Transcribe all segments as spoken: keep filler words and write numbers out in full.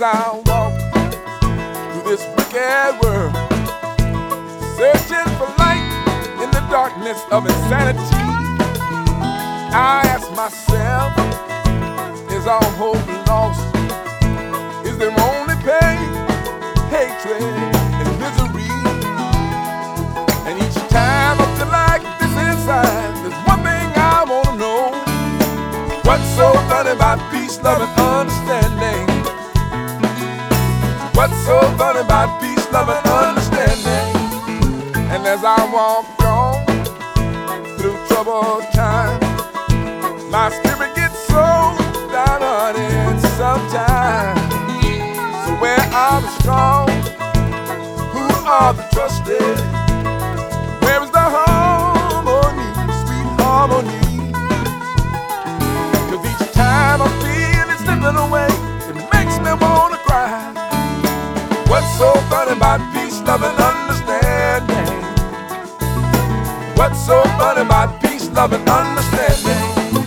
as I walk through this wicked world, searching for light in the darkness of insanity. I ask myself, is all hope lost? Is there only pain, hatred, and misery? And each time I feel like this inside, there's one thing I wanna know. What's so funny about peace, love, and understanding? What's so funny about peace, love, and understanding? And as I walk on through troubled times, my spirit gets so downhearted sometimes. So where are the strong? Who are the trusted? Where is the harmony, sweet harmony? Cause each time I feel it slipping away, it makes me wanna cry. What's so funny about peace, love, and understanding? What's so funny about peace, love, and understanding?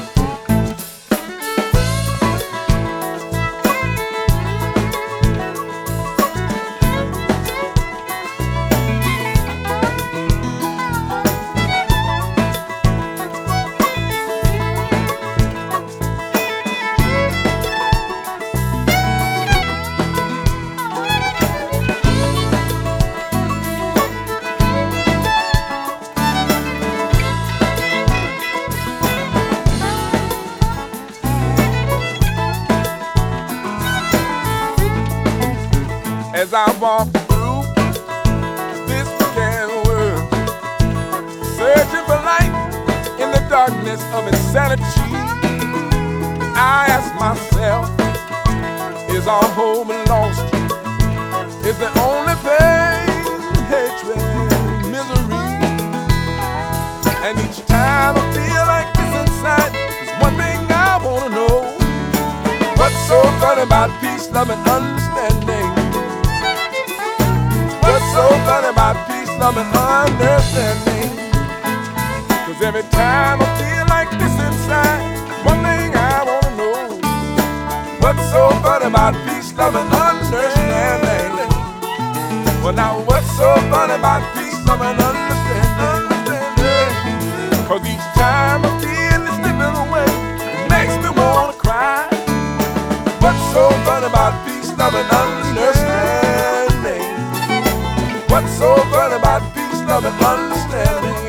As I walk through this wicked world, searching for light in the darkness of insanity, I ask myself, is all hope lost? Is there only pain, hatred, misery? And each time I feel like this inside, there's one thing I wanna know. What's so funny about peace, love, and understanding? What's so funny about peace, love, and understanding? Cause every time I feel like this inside, one thing I wanna know. What's so funny about peace, love, and understanding? Well now, what's so funny about peace, love, and understanding? Cause each time I feel it slipping away, it makes me wanna cry. What's so funny about peace, love, and understanding? What's so funny about peace, love, and understanding?